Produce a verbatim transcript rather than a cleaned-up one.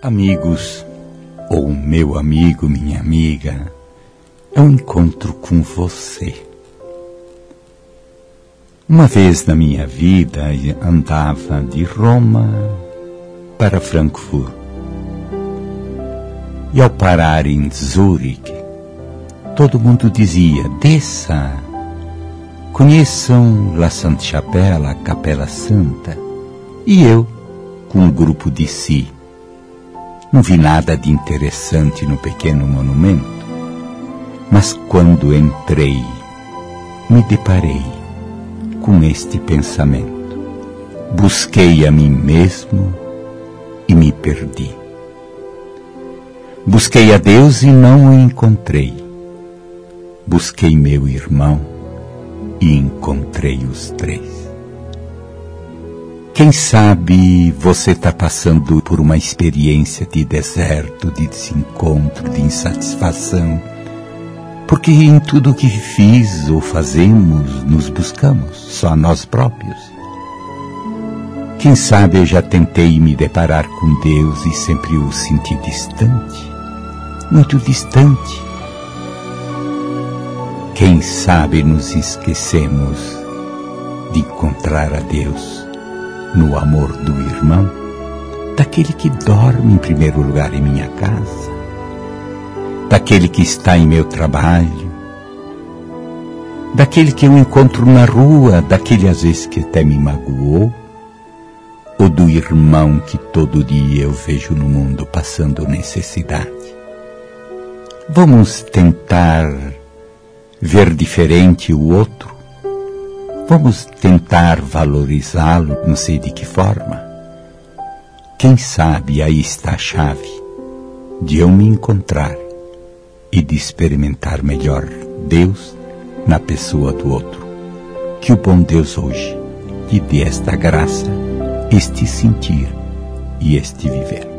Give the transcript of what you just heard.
Amigos, ou meu amigo, minha amiga, é um encontro com você. Uma vez na minha vida andava de Roma para Frankfurt. E ao parar em Zurique, todo mundo dizia: desça, conheçam La Sainte-Chapelle, a Capela Santa. E eu, com um grupo de si, não vi nada de interessante no pequeno monumento, mas quando entrei, me deparei com este pensamento. Busquei a mim mesmo e me perdi. Busquei a Deus e não o encontrei. Busquei meu irmão e encontrei os três. Quem sabe você está passando por uma experiência de deserto, de desencontro, de insatisfação, porque em tudo que fiz ou fazemos, nos buscamos, só a nós próprios. Quem sabe eu já tentei me deparar com Deus e sempre o senti distante, muito distante. Quem sabe nos esquecemos de encontrar a Deus no amor do irmão, daquele que dorme em primeiro lugar em minha casa, daquele que está em meu trabalho, daquele que eu encontro na rua, daquele às vezes que até me magoou, ou do irmão que todo dia eu vejo no mundo passando necessidade. Vamos tentar ver diferente o outro. Vamos tentar valorizá-lo, não sei de que forma. Quem sabe aí está a chave de eu me encontrar e de experimentar melhor Deus na pessoa do outro. Que o bom Deus hoje te dê esta graça, este sentir e este viver.